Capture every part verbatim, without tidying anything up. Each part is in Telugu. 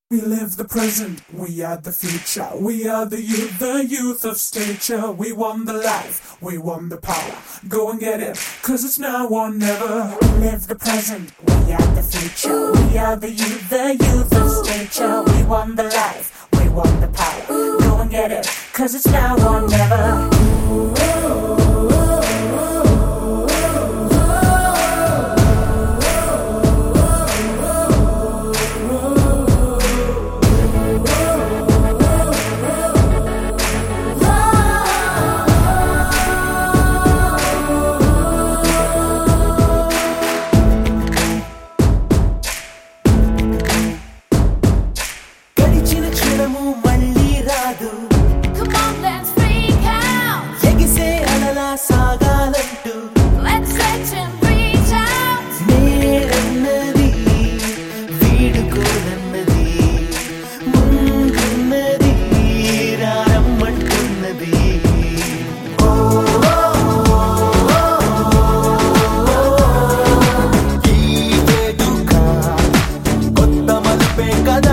We live the present, we are the future. We are the youth, the youth of stature. We won the life, we won the power. Go and get it, cause it's now or never. We live the present, we are the future. We are the youth, the youth of stature. We won the life, we won the power. Go and get it, cause it's now or never. Let's stretch and reach out. నేరన్నది వీడుకోదన్నది ముందున్నది రారమ్మంటున్నది ఈ వేడుక కొత్త మలుపే కదా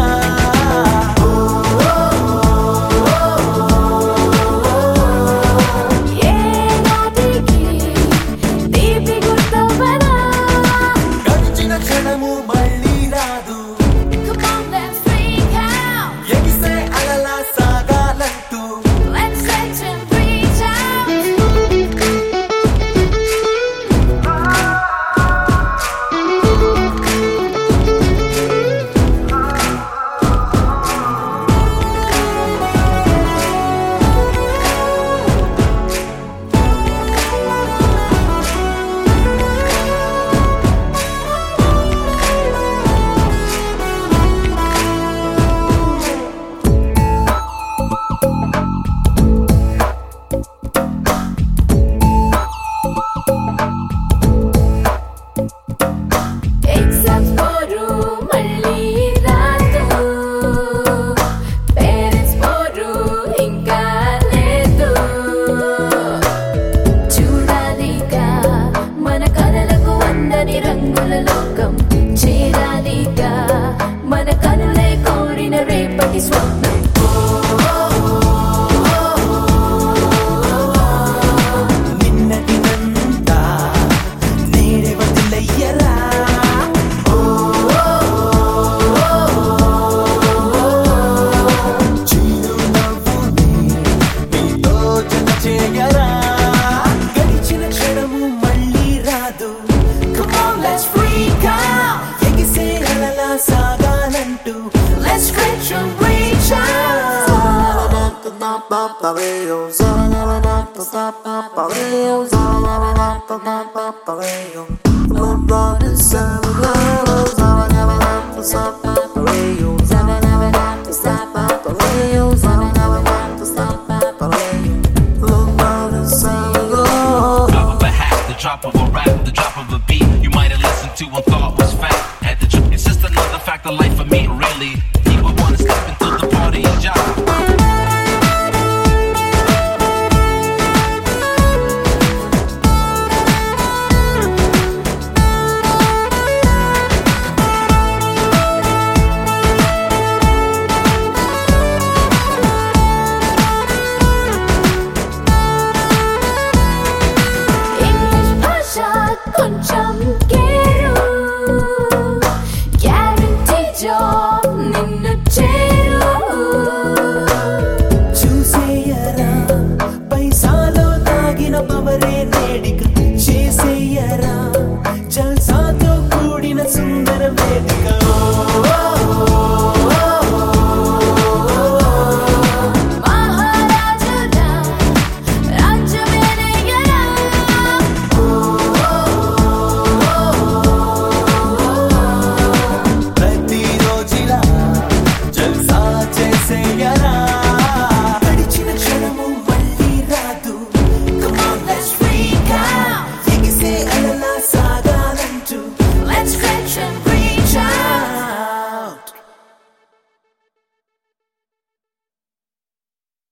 మన కనులే కోరిన రేపటి స్వప్నం నిన్నటి నంతా నేడే వదిలయ్యరా చిరునవ్వుని నీతో జత చేయరా గడిచిన క్షణము మళ్ళీ రాదు. Come on, let's freak out. ఎగిసే అలలా సాగాలంటూ Let's stretch and reach out. Drop of a rap, the drop of a beat you might have listened to and thought was fact. At the tr- it's just another fact of life for me, really.